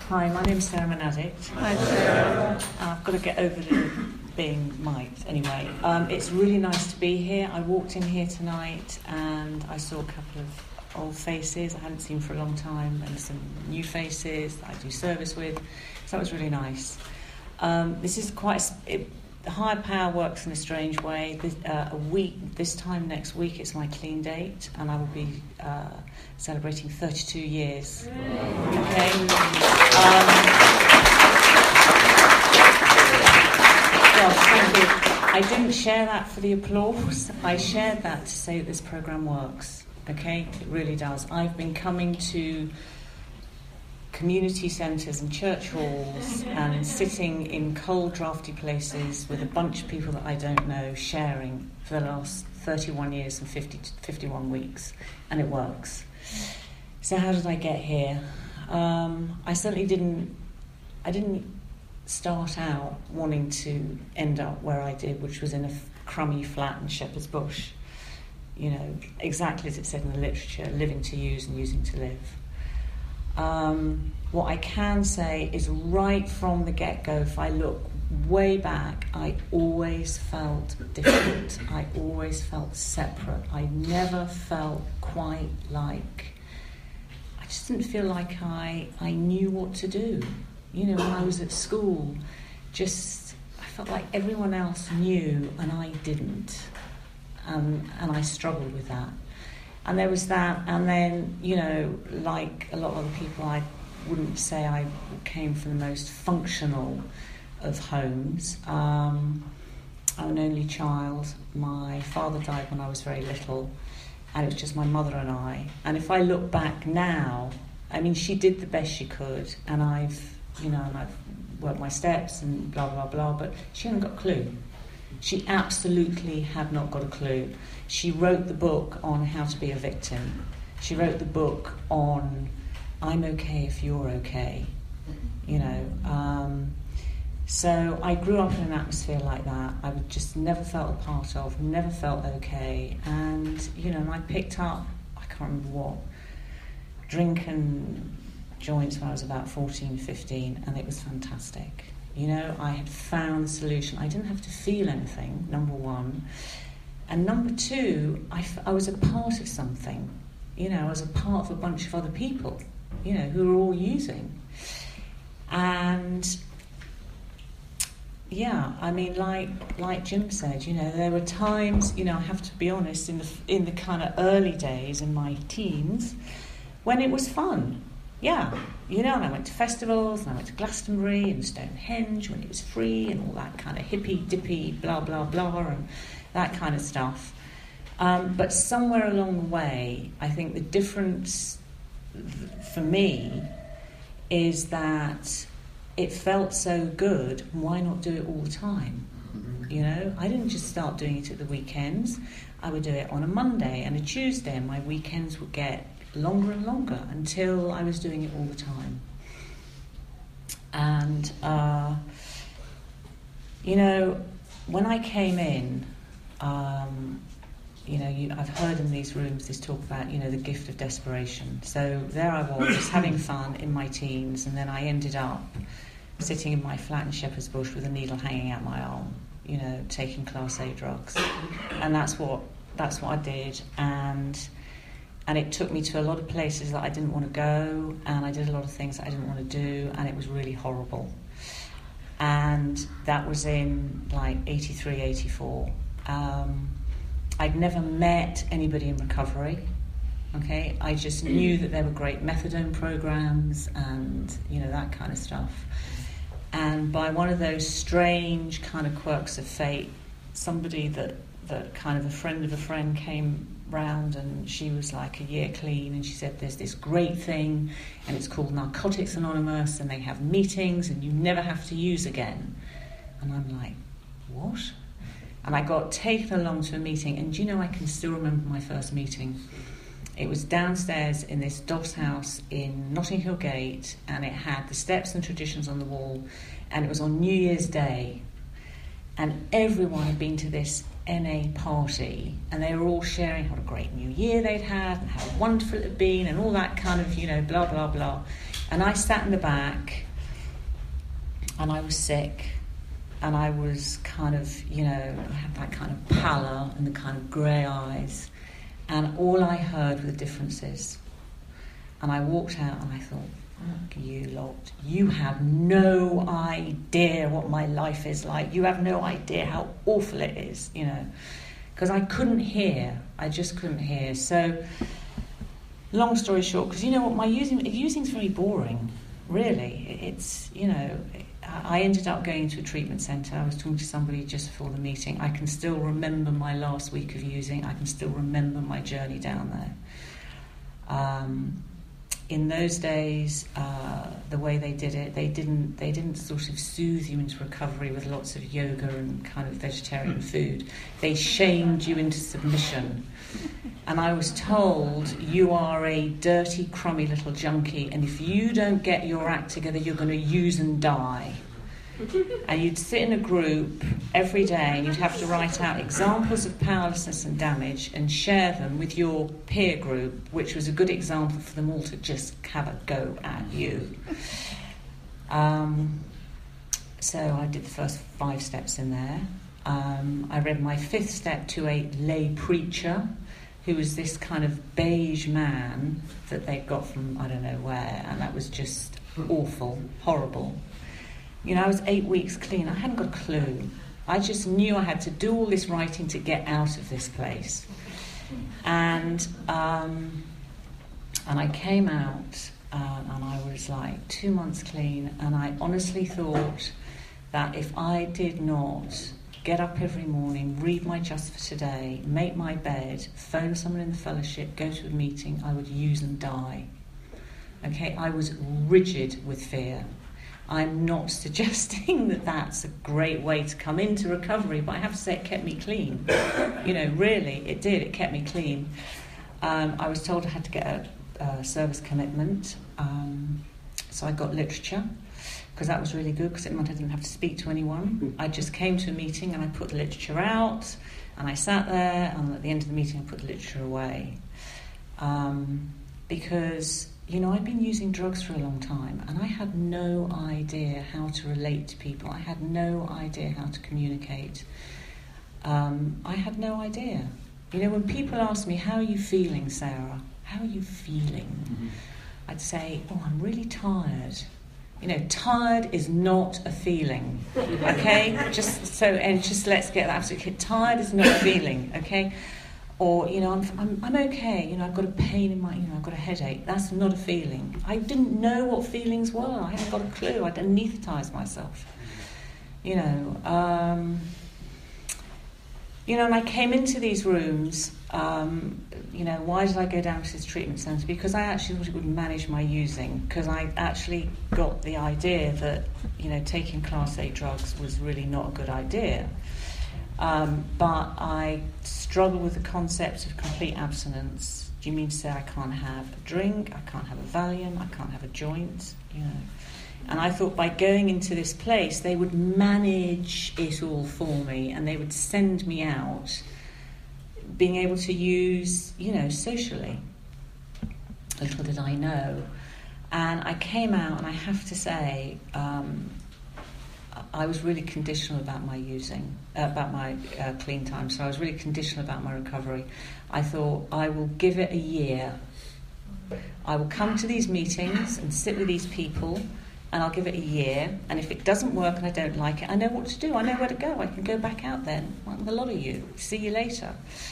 Hi, my name's Sarah Manadic. Hi, Sarah. I've got to get over the being mic'd anyway. It's really nice to be here. I walked in here tonight and I saw a couple of old faces I hadn't seen for a long time and some new faces that I do service with. So that was really nice. This is the higher power works in a strange way. This time next week, it's my clean date, and I will be celebrating 32 years. Okay. Well, thank you. I didn't share that for the applause. I shared that to say that this program works. Okay, it really does. I've been coming to community centres and church halls and sitting in cold, drafty places with a bunch of people that I don't know, sharing for the last 31 years and 51 weeks, and it works. So how did I get here? I certainly didn't start out wanting to end up where I did, which was in a crummy flat in Shepherd's Bush. You know, exactly as it said in the literature, living to use and using to live. What I can say is right from the get-go, if I look way back, I always felt different. I always felt separate. I never felt quite like... I just didn't feel like I knew what to do. You know, when I was at school, I felt like everyone else knew and I didn't. And I struggled with that. And there was that, and then, you know, like a lot of other people, I wouldn't say I came from the most functional of homes. I'm an only child. My father died when I was very little, and it was just my mother and I. And if I look back now, I mean, she did the best she could, and I've worked my steps and blah, blah, blah, but she hadn't got a clue. She absolutely had not got a clue. She wrote the book on how to be a victim. She wrote the book on I'm okay if you're okay. You know, so I grew up in an atmosphere like that. I just never felt a part of, never felt okay. And, you know, and I picked up, I can't remember what, drinking joints when I was about 14, 15, and it was fantastic. You know, I had found the solution. I didn't have to feel anything, number one. And number two, I was a part of something. You know, I was a part of a bunch of other people, you know, who were all using. And, yeah, I mean, like Jim said, you know, there were times, you know, I have to be honest, in the kind of early days, in my teens, when it was fun. Yeah, you know, and I went to festivals, and I went to Glastonbury and Stonehenge when it was free, and all that kind of hippy-dippy blah, blah, blah, and that kind of stuff. But somewhere along the way, I think the difference for me is that it felt so good, why not do it all the time? You know, I didn't just start doing it at the weekends. I would do it on a Monday and a Tuesday, and my weekends would get longer and longer until I was doing it all the time. And, you know, when I came in, you know, I've heard in these rooms this talk about, you know, the gift of desperation. So there I was, just having fun in my teens, and then I ended up sitting in my flat in Shepherd's Bush with a needle hanging out my arm, you know, taking Class A drugs. And that's what I did. And it took me to a lot of places that I didn't want to go, and I did a lot of things that I didn't want to do, and it was really horrible. And that was in, like, 83, 84. I'd never met anybody in recovery, okay? I just knew that there were great methadone programs and, you know, that kind of stuff. And by one of those strange kind of quirks of fate, somebody that kind of a friend of a friend came round, and she was like a year clean, and she said there's this great thing and it's called Narcotics Anonymous, and they have meetings and you never have to use again. And I'm like, what? And I got taken along to a meeting, and do you know, I can still remember my first meeting. It was downstairs in this doss house in Notting Hill Gate, and it had the steps and traditions on the wall, and it was on New Year's Day, and everyone had been to this NA party, and they were all sharing what a great new year they'd had and how wonderful it had been and all that kind of, you know, blah, blah, blah. And I sat in the back, and I was sick, and I was kind of, I had that kind of pallor and the kind of grey eyes, and all I heard were the differences. And I walked out and I thought, "Fuck you lot, you have no idea what my life is like. You have no idea how awful it is," because I couldn't hear. I just couldn't hear. So, long story short, because you know what, my using's very boring, really. It's, I ended up going to a treatment centre. I was talking to somebody just before the meeting. I can still remember my last week of using. I can still remember my journey down there. In those days, the way they did it, they didn't sort of soothe you into recovery with lots of yoga and kind of vegetarian food. They shamed you into submission. And I was told, you are a dirty, crummy little junkie, and if you don't get your act together, you're going to use and die. And you'd sit in a group every day and you'd have to write out examples of powerlessness and damage and share them with your peer group, which was a good example for them all to just have a go at you. So I did the first 5 steps in there. I read my 5th step to a lay preacher, who was this kind of beige man that they got from I don't know where, and that was just awful, horrible. I was 8 weeks clean. I hadn't got a clue. I just knew I had to do all this writing to get out of this place. And I came out, and I was like 2 months clean, and I honestly thought that if I did not get up every morning, read my Just for Today, make my bed, phone someone in the fellowship, go to a meeting, I would use and die. Okay, I was rigid with fear. I'm not suggesting that that's a great way to come into recovery, but I have to say it kept me clean. Really, it did. It kept me clean. I was told I had to get a service commitment, so I got literature, because that was really good, because it meant I didn't have to speak to anyone. I just came to a meeting and I put the literature out, and I sat there, and at the end of the meeting I put the literature away. Because I'd been using drugs for a long time, and I had no idea how to relate to people. I had no idea how to communicate. I had no idea. When people ask me, "How are you feeling, Sarah? How are you feeling?" Mm-hmm. I'd say, "Oh, I'm really tired." Tired is not a feeling, okay? Just let's get that absolutely clear. Tired is not a feeling, okay? Or, I'm okay, I've got a pain in my, I've got a headache. That's not a feeling. I didn't know what feelings were. I hadn't got a clue. I'd anaesthetised myself. And I came into these rooms, why did I go down to this treatment centre? Because I actually thought it would manage my using, because I actually got the idea that, taking Class A drugs was really not a good idea. But I struggle with the concept of complete abstinence. Do you mean to say I can't have a drink, I can't have a Valium, I can't have a joint, And I thought by going into this place, they would manage it all for me, and they would send me out being able to use, socially. Little did I know. And I came out, and I have to say, I was really conditional about my using, about my clean time. So I was really conditional about my recovery. I thought, I will give it a year. I will come to these meetings and sit with these people, and I'll give it a year. And if it doesn't work and I don't like it, I know what to do. I know where to go. I can go back out then, like with a lot of you. See you later.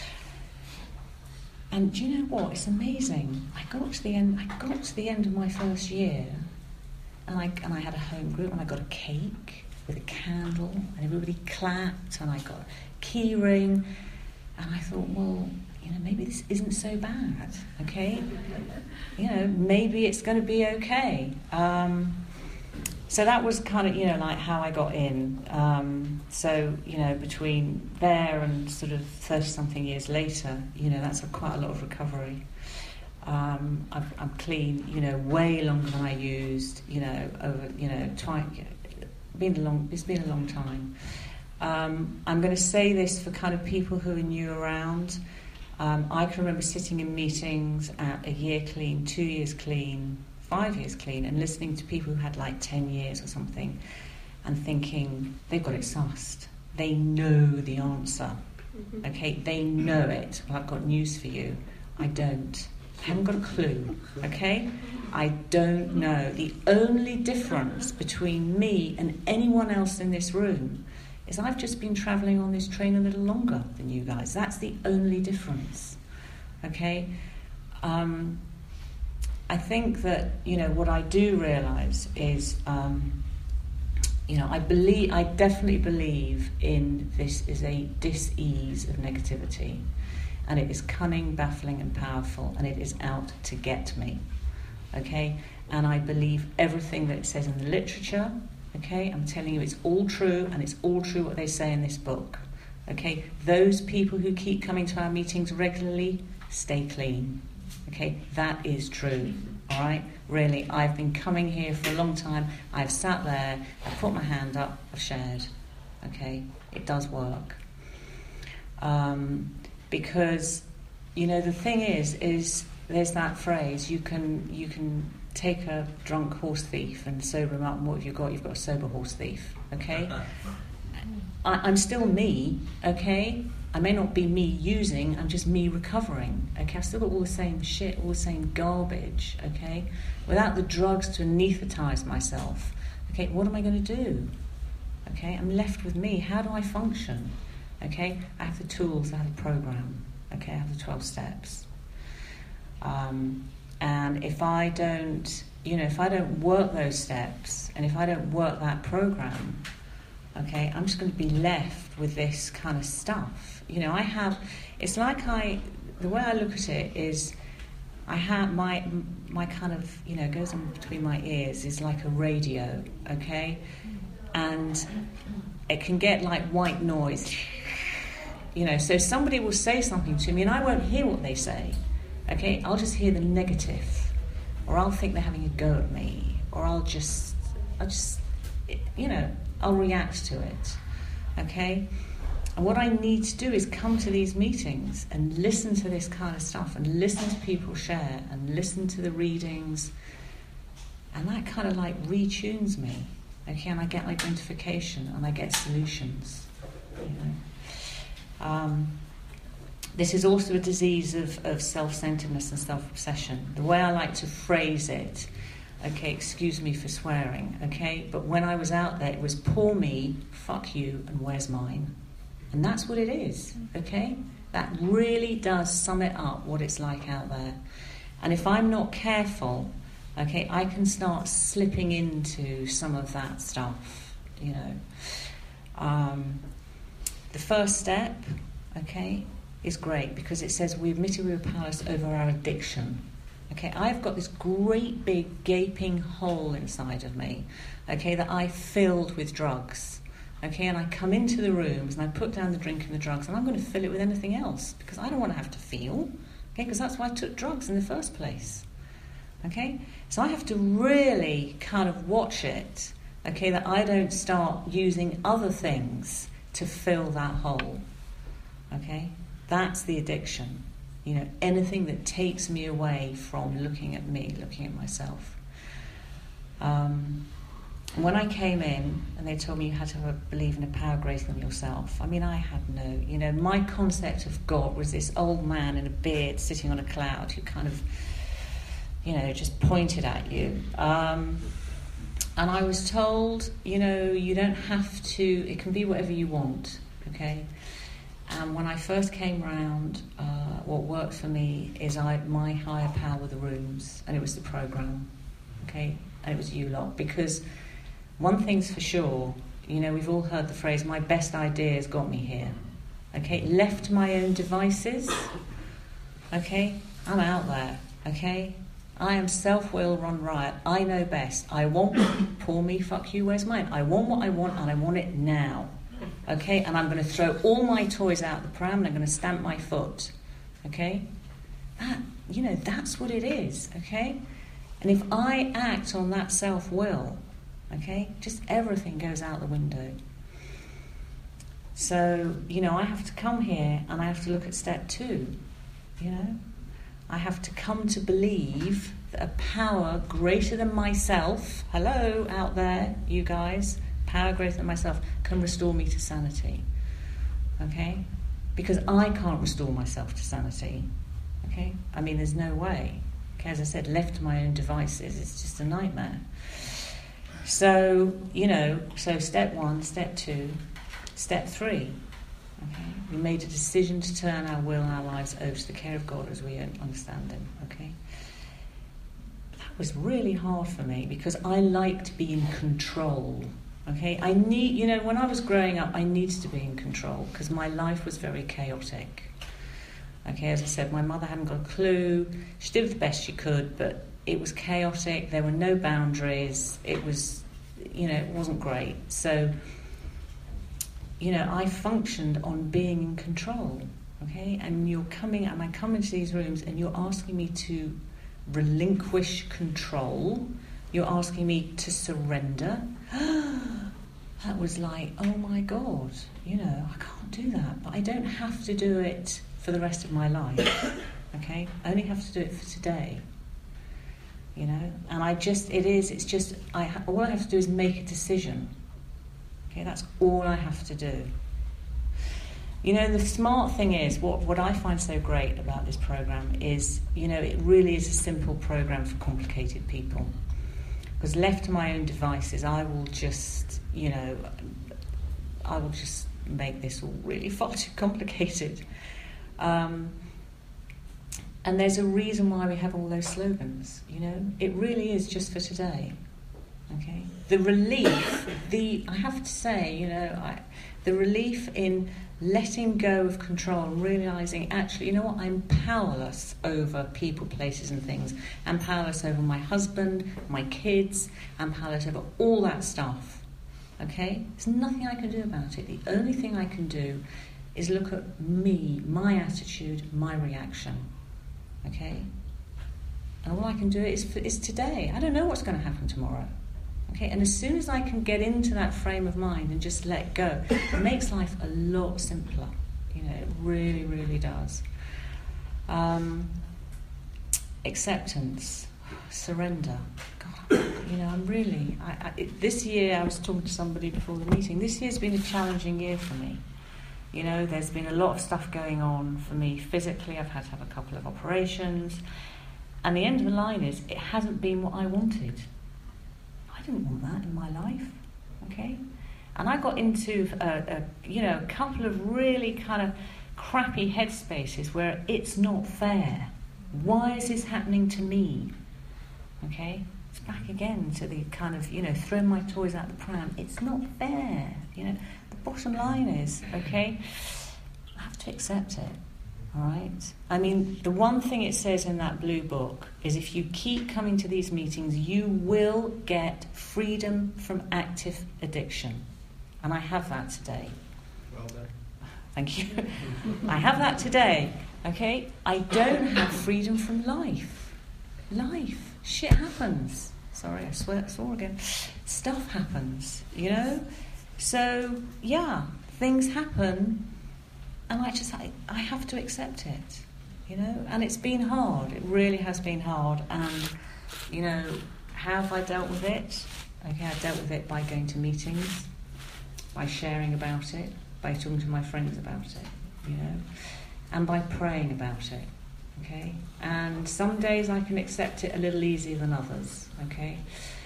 And do you know what? It's amazing. I got to the end of my first year, and I had a home group, and I got a cake with a candle, and everybody clapped, and I got a key ring, and I thought, well, maybe this isn't so bad, okay? Maybe it's going to be okay. So that was kind of, like how I got in. So, between there and sort of 30-something years later, that's quite a lot of recovery. I'm clean, way longer than I used, over, it's been a long time. I'm going to say this for kind of people who are new around. I can remember sitting in meetings at a year clean, 2 years clean, 5 years clean and listening to people who had like 10 years or something and thinking they've got it sussed. They know the answer. Okay, they know it. Well, I've got news for you. I don't. I haven't got a clue. Okay? I don't know. The only difference between me and anyone else in this room is I've just been travelling on this train a little longer than you guys. That's the only difference. Okay? I think that, what I do realise is, I definitely believe in this is a dis-ease of negativity, and it is cunning, baffling and powerful, and it is out to get me. Okay? And I believe everything that it says in the literature. Okay? I'm telling you, it's all true, and it's all true what they say in this book. Okay? Those people who keep coming to our meetings regularly, stay clean. Okay? That is true. All right? Really, I've been coming here for a long time. I've sat there, I've put my hand up, I've shared. Okay? It does work. Because, the thing is there's that phrase, you can take a drunk horse thief and sober him up, and what have you got? You've got a sober horse thief. Okay? I'm still me, okay? I may not be me using, I'm just me recovering, okay? I've still got all the same shit, all the same garbage, okay? Without the drugs to anaesthetise myself, okay, what am I going to do? Okay, I'm left with me. How do I function? Okay, I have the tools, I have the program, okay, I have the 12 steps. And if I don't, if I don't work those steps, and if I don't work that program, okay, I'm just going to be left with this kind of stuff. It's like the way I look at it is I have my kind of, goes on between my ears is like a radio, okay? And it can get like white noise, so somebody will say something to me and I won't hear what they say, okay? I'll just hear the negative, or I'll think they're having a go at me, or I'll just I'll react to it, okay? And what I need to do is come to these meetings and listen to this kind of stuff, and listen to people share, and listen to the readings, and that kind of like retunes me, okay? And I get identification, and I get solutions, This is also a disease of self-centeredness and self-obsession. The way I like to phrase it, okay, excuse me for swearing, okay, but when I was out there, it was poor me, fuck you, and where's mine? And that's what it is, okay? That really does sum it up, what it's like out there. And if I'm not careful, okay, I can start slipping into some of that stuff, The first step, okay, is great because it says we admitted we were powerless over our addiction. Okay, I've got this great big gaping hole inside of me, okay, that I filled with drugs. Okay, and I come into the rooms and I put down the drink and the drugs, and I'm going to fill it with anything else because I don't want to have to feel. Okay, because that's why I took drugs in the first place. Okay, so I have to really kind of watch it. Okay, that I don't start using other things to fill that hole. Okay, that's the addiction. Anything that takes me away from looking at me, looking at myself. When I came in and they told me you had to believe in a power greater than yourself, I had no, my concept of God was this old man in a beard sitting on a cloud who kind of, just pointed at you. And I was told, you don't have to, it can be whatever you want, okay? And when I first came round, what worked for me is my higher power were the rooms, and it was the program, okay? And it was you lot, because one thing's for sure, we've all heard the phrase, my best ideas got me here. Okay, left to my own devices, okay, I'm out there, okay? I am self-will run riot. I know best. I want, poor me, fuck you, where's mine? I want what I want, and I want it now. Okay, and I'm going to throw all my toys out the pram, and I'm going to stamp my foot. Okay? That's what it is, okay? And if I act on that self-will, okay, just everything goes out the window. So, I have to come here and I have to look at step 2, I have to come to believe that a power greater than myself, hello out there, you guys, power greater than myself, can restore me to sanity. Okay? Because I can't restore myself to sanity. Okay? I mean, there's no way. Okay, as I said, left to my own devices, it's just a nightmare. So, so step 1, step 2, step 3. Okay? We made a decision to turn our will and our lives over to the care of God as we understand Him. Okay? That was really hard for me because I like to be in control. Okay? When I was growing up, I needed to be in control because my life was very chaotic. Okay, as I said, my mother hadn't got a clue. She did the best she could, but it was chaotic. There were no boundaries. It was, it wasn't great. So, I functioned on being in control. Okay, and I come into these rooms and you're asking me to relinquish control. You're asking me to surrender. That was like, oh my God, I can't do that. But I don't have to do it for the rest of my life, okay? I only have to do it for today, and all I have to do is make a decision, okay? That's all I have to do. The smart thing is, what I find so great about this program is, it really is a simple program for complicated people, because left to my own devices, I will just make this all really far too complicated. And there's a reason why we have all those slogans, It really is just for today, okay? The relief, I have to say, the relief in letting go of control and realising, actually, I'm powerless over people, places and things. I'm powerless over my husband, my kids. I'm powerless over all that stuff, okay? There's nothing I can do about it. The only thing I can do is look at me, my attitude, my reaction, okay? And all I can do is today. I don't know what's going to happen tomorrow, okay? And as soon as I can get into that frame of mind and just let go, it makes life a lot simpler, it really, really does. Acceptance, surrender. God, I'm really... this year, I was talking to somebody before the meeting, this year's been a challenging year for me. There's been a lot of stuff going on for me physically. I've had to have a couple of operations. And the end of the line is, it hasn't been what I wanted. I didn't want that in my life, okay? And I got into, a couple of really kind of crappy headspaces where it's not fair. Why is this happening to me? Okay? It's back again to the kind of, throwing my toys out the pram. It's not fair, Bottom line is, okay, I have to accept it, all right? I mean, the one thing it says in that blue book is if you keep coming to these meetings, you will get freedom from active addiction. And I have that today. Well done. Thank you. I have that today, okay? I don't have freedom from life. Life. Shit happens. Sorry, I swore again. Stuff happens, So, things happen, and I have to accept it, and it's been hard. It really has been hard, and, how have I dealt with it? Okay, I dealt with it by going to meetings, by sharing about it, by talking to my friends about it, and by praying about it, okay? And some days I can accept it a little easier than others, okay?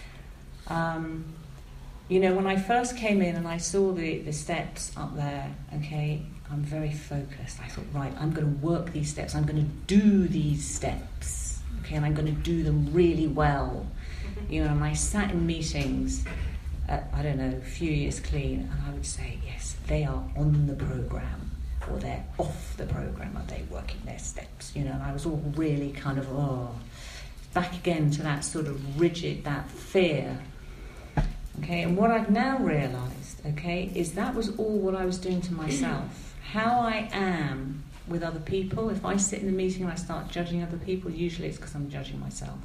When I first came in and I saw the steps up there, okay, I'm very focused. I thought, right, I'm going to work these steps. I'm going to do these steps, okay, and I'm going to do them really well. And I sat in meetings, a few years clean, and I would say, yes, they are on the programme, or they're off the programme, are they working their steps? And I was all really kind of, back again to that sort of rigid, that fear. Okay, and what I've now realised, okay, is that was all what I was doing to myself. How I am with other people, if I sit in a meeting and I start judging other people, usually it's because I'm judging myself.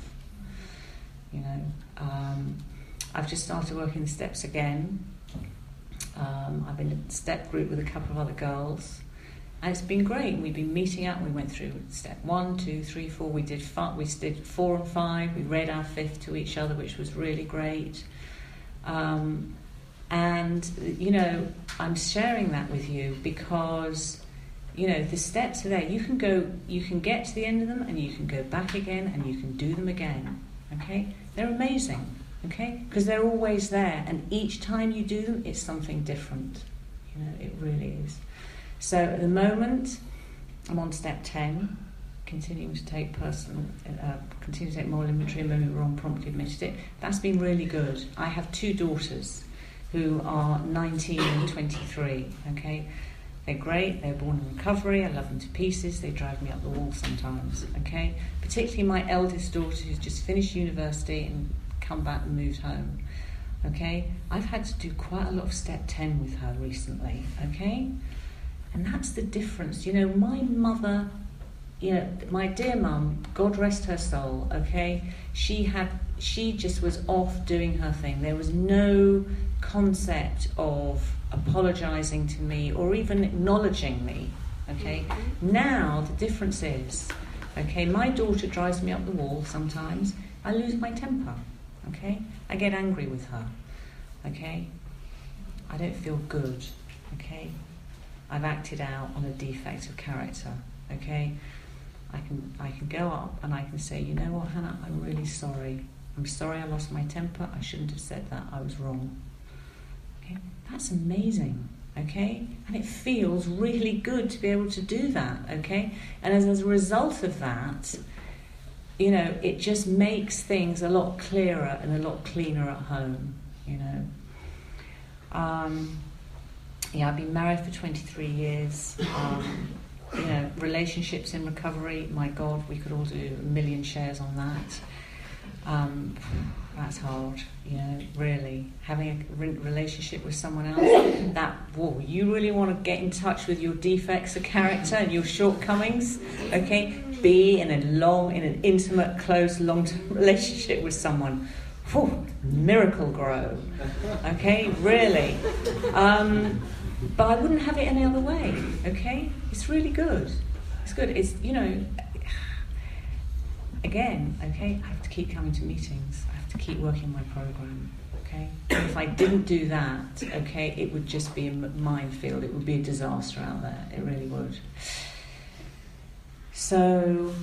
I've just started working the steps again. I've been in a step group with a couple of other girls, And it's been great. We've been meeting up. We went through step 1, 2, 3, 4. We did 4 and 5. We read our 5th to each other, which was really great. And, I'm sharing that with you because, the steps are there. You can get to the end of them and you can go back again and you can do them again, okay? They're amazing, okay? Because they're always there, and each time you do them, it's something different. It really is. So at the moment, I'm on step 10, continue to take moral inventory, and when we were wrong, promptly admitted it. That's been really good. I have 2 daughters who are 19 and 23, okay? They're great, they're born in recovery, I love them to pieces, they drive me up the wall sometimes, okay? Particularly my eldest daughter who's just finished university and come back and moved home, okay? I've had to do quite a lot of step 10 with her recently, okay? And that's the difference. My mother, my dear mum, God rest her soul, okay? She just was off doing her thing. There was no concept of apologising to me or even acknowledging me, okay? Now the difference is, okay, my daughter drives me up the wall sometimes. I lose my temper, okay? I get angry with her, okay? I don't feel good, okay? I've acted out on a defect of character, okay? I can go up and I can say, you know what, Hannah, I'm really sorry. I'm sorry I lost my temper. I shouldn't have said that. I was wrong. Okay? That's amazing, okay? And it feels really good to be able to do that, okay? And as a result of that, it just makes things a lot clearer and a lot cleaner at home, I've been married for 23 years. Relationships in recovery, my God, we could all do 1 million shares on that. That's hard, really. Having a relationship with someone else, you really want to get in touch with your defects of character and your shortcomings, okay? Be in an intimate, close, long-term relationship with someone. Miracle grow, okay? Really. But I wouldn't have it any other way, okay? It's really good. It's good. It's, again, okay, I have to keep coming to meetings. I have to keep working my program, okay? If I didn't do that, okay, it would just be a minefield. It would be a disaster out there. It really would. So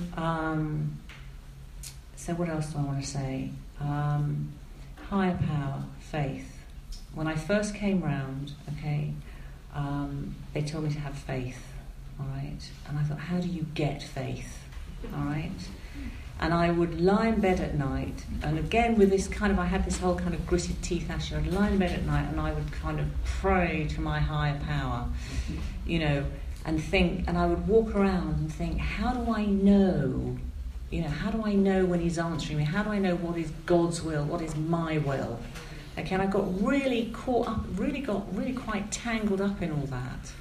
what else do I want to say? Higher power, faith. When I first came round, okay, they told me to have faith, all right? And I thought, how do you get faith, all right? And I would lie in bed at night, and again with this I had this whole kind of gritted teeth attitude. I'd lie in bed at night and I would kind of pray to my higher power, and think, and I would walk around and think, how do I know, how do I know when he's answering me? How do I know what is God's will, what is my will? Okay, and I got really caught up, really quite tangled up in all that.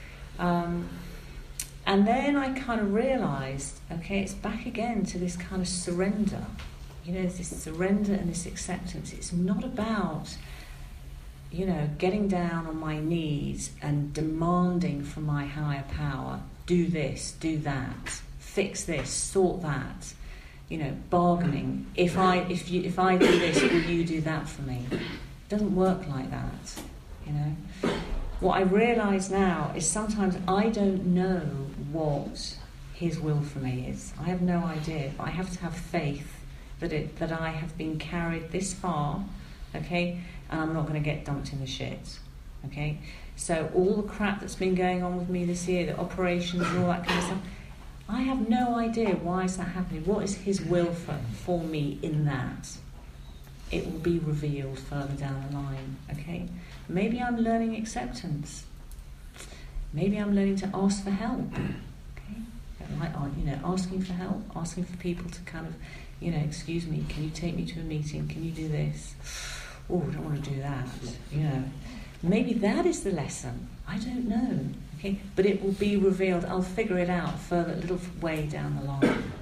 And then I kind of realised, okay, it's back again to this kind of surrender. This surrender and this acceptance. It's not about, getting down on my knees and demanding from my higher power, do this, do that, fix this, sort that. Bargaining. If I do this, will you do that for me? It doesn't work like that. What I realise now is sometimes I don't know what His will for me is. I have no idea, but I have to have faith that I have been carried this far, okay, and I'm not going to get dumped in the shit, okay. So all the crap that's been going on with me this year, the operations and all that kind of stuff. I have no idea why is that happening. What is His will for me in that? It will be revealed further down the line, okay? Maybe I'm learning acceptance. Maybe I'm learning to ask for help, okay? Like, asking for help, asking for people to kind of, excuse me, can you take me to a meeting? Can you do this? Oh, I don't want to do that, Maybe that is the lesson. I don't know. Okay, but it will be revealed. I'll figure it out further, a little way down the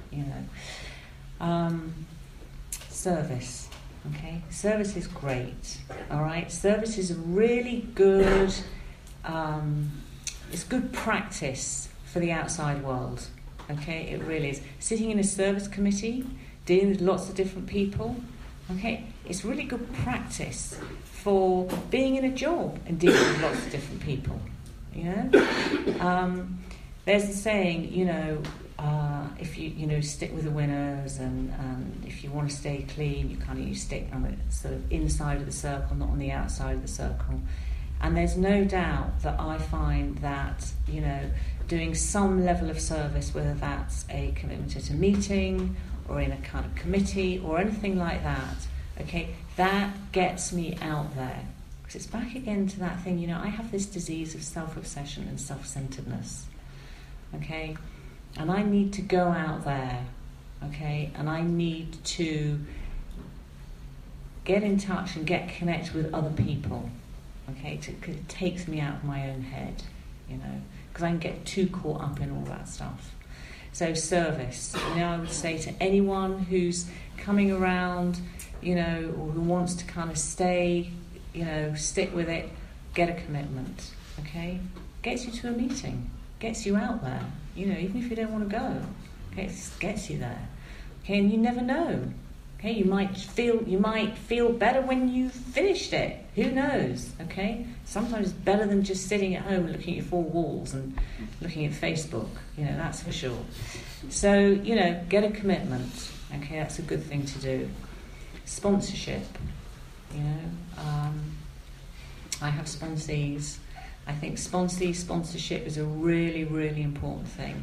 line. Service. Okay, service is great. All right, service is a really good it's good practice for the outside world. Okay, it really is. Sitting in a service committee, dealing with lots of different people, okay, it's really good practice for being in a job and dealing with lots of different people. You know, there's a saying, you know, if you stick with the winners, and if you want to stay clean, you stick on the sort of inside of the circle, not on the outside of the circle. And there's no doubt that I find that, you know, doing some level of service, whether that's a commitment at a meeting or in a kind of committee or anything like that, okay, that gets me out there. Because it's back again to that thing, you know, I have this disease of self-obsession and self-centeredness, okay, and I need to go out there, okay, and I need to get in touch and get connected with other people, okay, because it takes me out of my own head, you know, because I can get too caught up in all that stuff. So service, you know, I would say to anyone who's coming around, you know, or who wants to kind of stay, you know, stick with it, get a commitment, okay? Gets you to a meeting, gets you out there, you know, even if you don't want to go, okay, it gets you there, okay, and you never know, okay, you might feel better when you've finished it, who knows, okay? Sometimes it's better than just sitting at home and looking at your four walls and looking at Facebook, you know, that's for sure. So, you know, get a commitment, okay, that's a good thing to do. Sponsorship, you know, I have sponsees. I think sponsorship is a really, really important thing.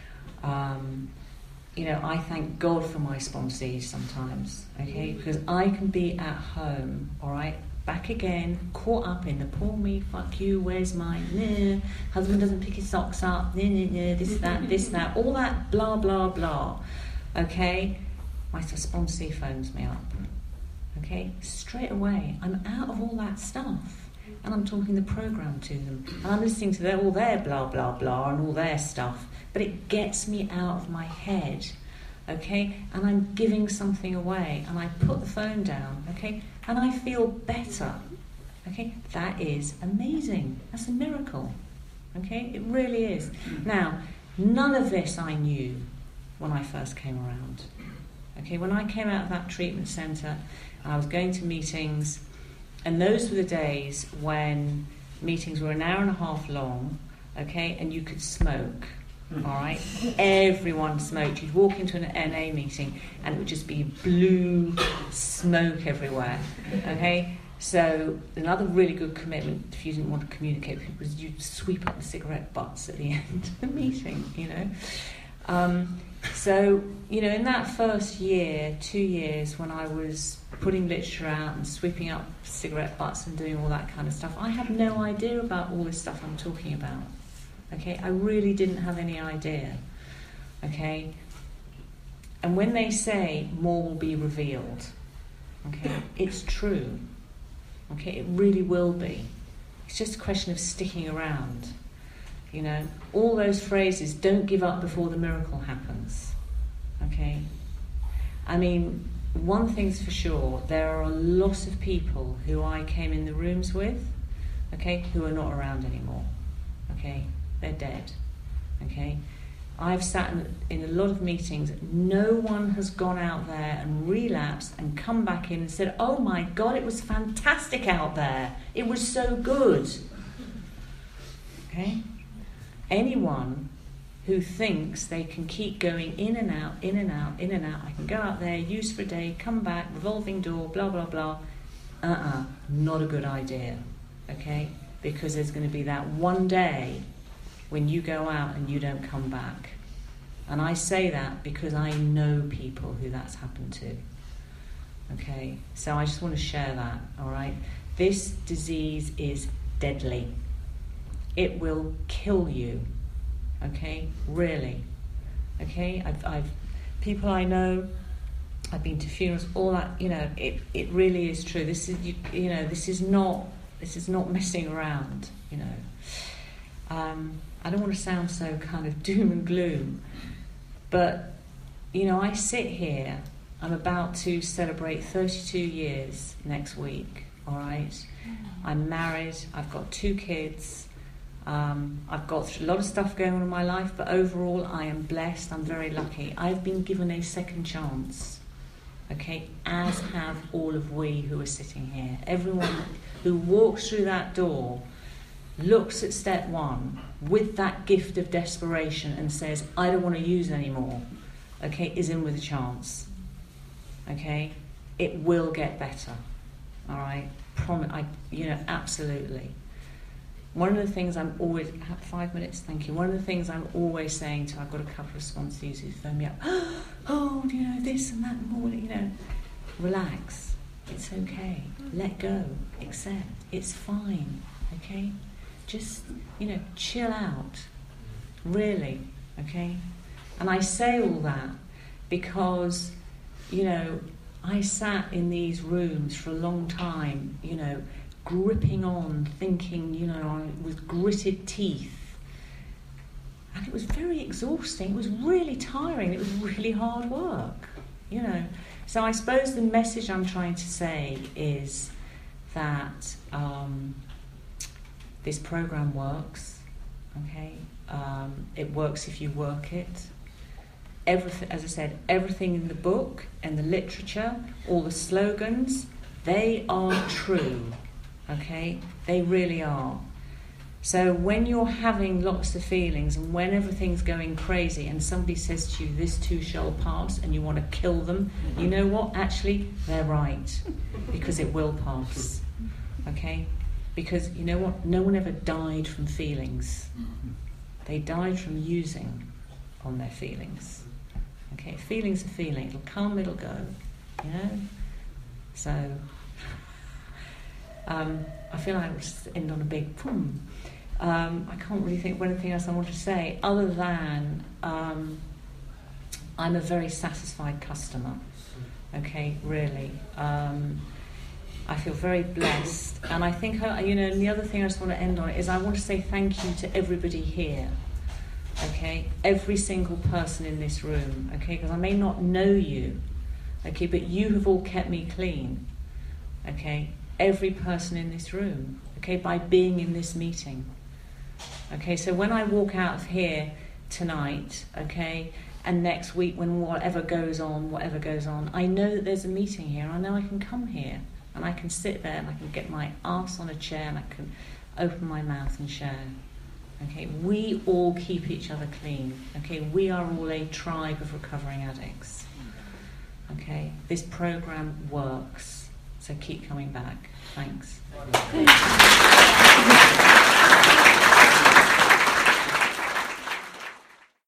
You know, I thank God for my sponsees sometimes, okay, because I can be at home, all right, back again, caught up in the poor me, fuck you, where's mine, nah, husband doesn't pick his socks up, nah, nah, nah, this, that, all that blah, blah, blah, okay, my sponsee phones me up, okay, straight away, I'm out of all that stuff, and I'm talking the programme to them, and I'm listening to all their blah, blah, blah, and all their stuff, but it gets me out of my head, okay, and I'm giving something away, and I put the phone down, okay, and I feel better, okay, that is amazing, that's a miracle, okay, it really is. Now, none of this I knew when I first came around, okay, when I came out of that treatment centre, I was going to meetings, and those were the days when meetings were an hour and a half long, okay, and you could smoke. All right, everyone smoked. You'd walk into an NA meeting and it would just be blue smoke everywhere. Okay, so another really good commitment, if you didn't want to communicate with people, was you'd sweep up the cigarette butts at the end of the meeting. You know, so you know, in that first year, 2 years, when I was putting literature out and sweeping up cigarette butts and doing all that kind of stuff, I had no idea about all this stuff I'm talking about. Okay, I really didn't have any idea. Okay, and when they say more will be revealed, okay, it's true. Okay, it really will be. It's just a question of sticking around. You know, all those phrases, don't give up before the miracle happens. Okay, I mean, one thing's for sure, there are a lot of people who I came in the rooms with, okay, who are not around anymore. Okay, they're dead, okay? I've sat in a lot of meetings, no one has gone out there and relapsed and come back in and said, oh my God, it was fantastic out there. It was so good. Okay? Anyone who thinks they can keep going in and out, in and out, in and out, I can go out there, use for a day, come back, revolving door, blah, blah, blah. Not a good idea, okay? Because there's going to be that one day when you go out and you don't come back. And I say that because I know people who that's happened to. Okay, so I just want to share that, all right? This disease is deadly. It will kill you, okay? Really, okay? I've people I know, I've been to funerals, all that, you know, it really is true. This is, you know, this is not messing around, you know. I don't want to sound so kind of doom and gloom, but, you know, I sit here, I'm about to celebrate 32 years next week, all right? I'm married, I've got 2 kids, I've got a lot of stuff going on in my life, but overall I am blessed. I'm very lucky. I've been given a second chance, okay, as have all of we who are sitting here. Everyone who walks through that door, looks at step one with that gift of desperation and says, I don't want to use anymore, okay, is in with a chance. Okay? It will get better. All right? Absolutely. One of the things I'm always... 5 minutes, thank you. One of the things I'm always saying to... I've got a couple of sponsees who phone me up. Oh, this and that and more, Relax. It's okay. Let go. Accept. It's fine. Okay? Just, chill out. Really. Okay? And I say all that because, I sat in these rooms for a long time, gripping on, thinking, with gritted teeth. And it was very exhausting. It was really tiring. It was really hard work, So I suppose the message I'm trying to say is that this program works, okay? It works if you work it. Everything, as I said, everything in the book and the literature, all the slogans, they are true, okay? They really are. So when you're having lots of feelings and when everything's going crazy and somebody says to you, this too shall pass, and you want to kill them, you know what? Actually, they're right, because it will pass, okay? Because you know what? No one ever died from feelings. They died from using on their feelings. Okay, feelings are feeling. It'll come, it'll go. So, I feel like I would end on a big boom. I can't really think of anything else I want to say other than I'm a very satisfied customer. Okay, really. I feel very blessed, and I think, and the other thing I just want to end on is I want to say thank you to everybody here, okay, every single person in this room, okay, because I may not know you, okay, but you have all kept me clean, okay, every person in this room, okay, by being in this meeting, okay, so when I walk out of here tonight, okay, and next week when whatever goes on, I know that there's a meeting here, I know I can come here. And I can sit there and I can get my arse on a chair and I can open my mouth and share. Okay, we all keep each other clean. Okay, we are all a tribe of recovering addicts. Okay, this program works. So keep coming back. Thanks.